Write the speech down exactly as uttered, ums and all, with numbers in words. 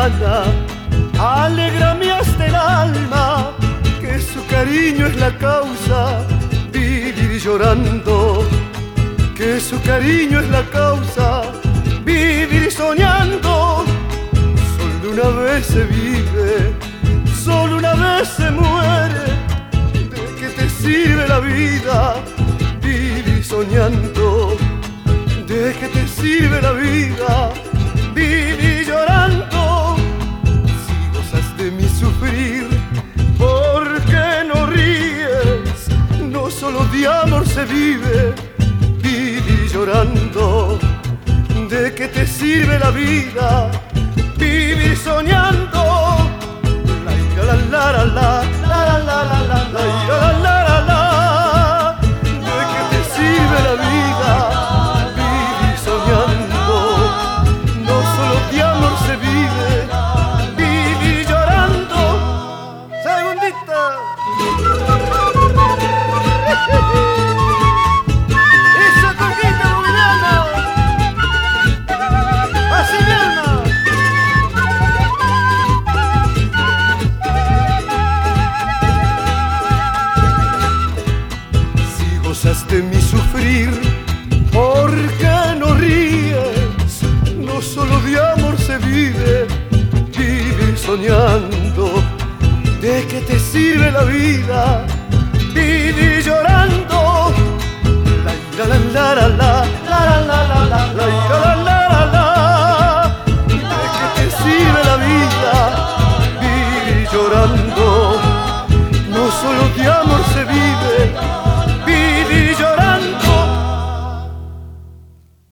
boliviana, alégrame hasta el alma, que su cariño es la causa, vivir llorando, que su cariño es la causa, vivir soñando. Solo una vez se vive, solo una vez se muere, ¿de qué te sirve la vida? Vivir soñando, ¿de qué te sirve la vida? Vivir llorando. Si gozas de mi sufrir, ¿por qué no ríes? No solo de amor se vive, vivir llorando. ¿De qué te sirve la vida? Vivir soñando. La ira, la la la la la la la la la la ira, la la la la. ¿De qué te sirve la vida? Vivir soñando. No solo de amor se vive, vivir llorando. Segundita. Esa coquita boliviana. Así mismo. Si gozas de mi sufrir, ¿por qué no ríes? No solo de amor se vive, vivir soñando. ¿De qué te sirve la vida?